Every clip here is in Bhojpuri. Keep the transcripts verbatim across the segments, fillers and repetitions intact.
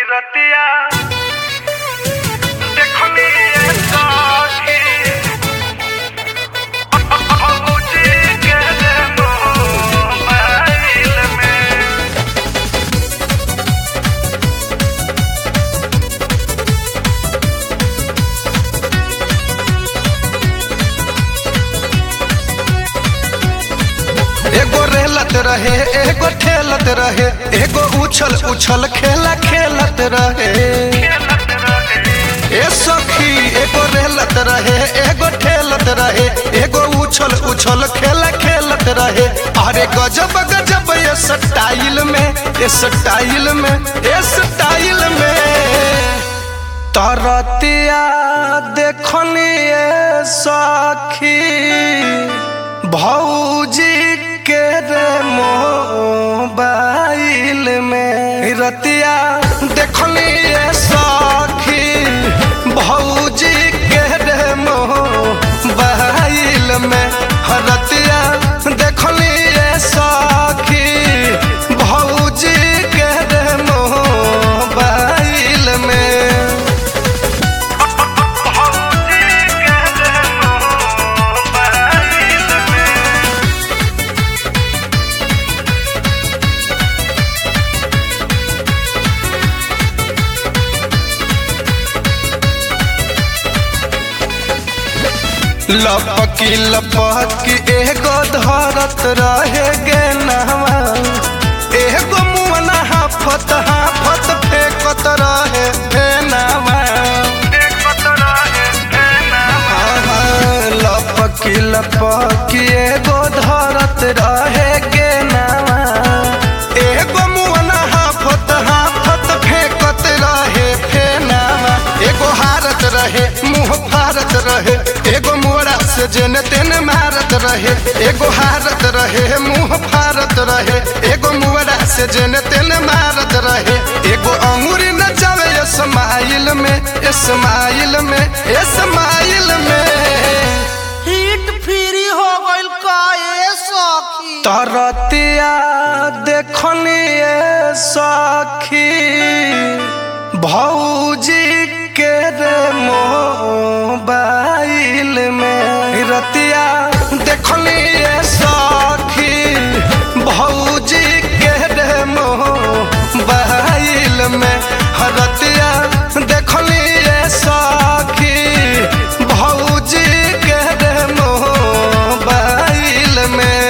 रतिया देखनी ये साथी मुझे कहले मोबाइल में एगो रेलत रहे एगो ठेलत रहे एगो उछल उछल खेला खेलत रहे ए सखी एगो रेलत रहे एगो ठेलत रहे एगो उछल उछल खेला खेलत रहे अरे गजब गजब ये स्टाइल में ये स्टाइल में ये स्टाइल में तरतिया देखनी ये सखी भौजी के रे मोबाइल में रतिया देखनी ये सखी भौजी के रे मोबाइल में रतिया देखनी ये सखी भौजी के रे मोबाइल में लपकी लपकी एगो धरत रहे गे नहवा एगो मुअना हाफत हाफत फेंकत रहे फेनावा लपकी लपकी एगो धरत रहे गे नहवा एगो मुअना हाफत हाफत फेंकत रहे फेनावा एगो हारत रहे मुँह फारत रहे एगो मोड़ा से जेने तेने मारत रहे एगो हारत रहे मुँह फारत रहे एगो मोड़ा से जेने तेने मारत रहे एगो अंगूरी नचावे स्माइल में स्माइल में स्माइल में हिट फ्री हो गइल का ए सखी तरतिया देखनी ये सखी भौजी के रे मोबाइल में रतिया देखनी ये सखी भौजी के रे मोबाइल में रतिया देखनी ये सखी भौजी के रे मोबाइल में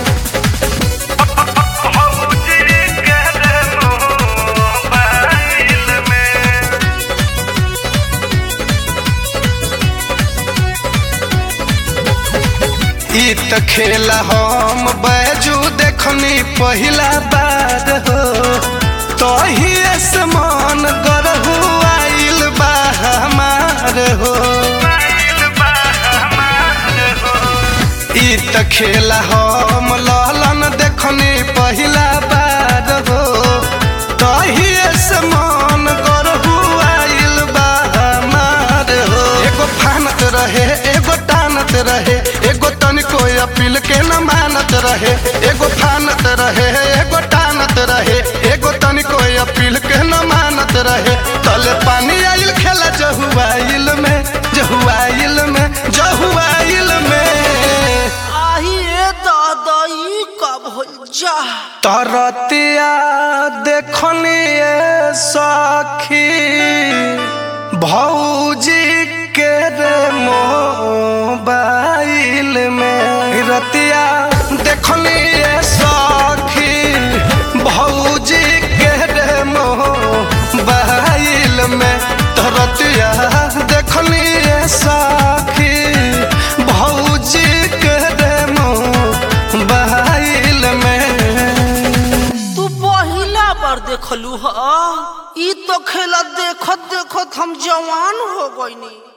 ई त खेला हम बैजू देखनी पहिला बार हो तही समान गरहु आइल बा हमार हो ई त खेला हम ललन देखनी पहिला बार हो तही समान गरहु आइल बा हमार हो एगो फानत रहे एगो टानत रहे एगो तनिको अपील के न मानत रहे एगो फानत रहे एगो टानत रहे एगो तनिको अपील के न मानत रहे तले पानी आइल खेला जहुआइल में जहुआइल में जहुआइल में आही ए दादाई कब हो जा तरतिया देखनी ये सखी भौजी के रे मोबाइल में रतिया देखनी ये सखी भौजी के रे मोबाइल में रतिया देखनी ये सखी भौजी के रे मोबाइल में तू पहिला बार देखलू ह ई तो खेला देखत देखत हम जवान हो गइनी।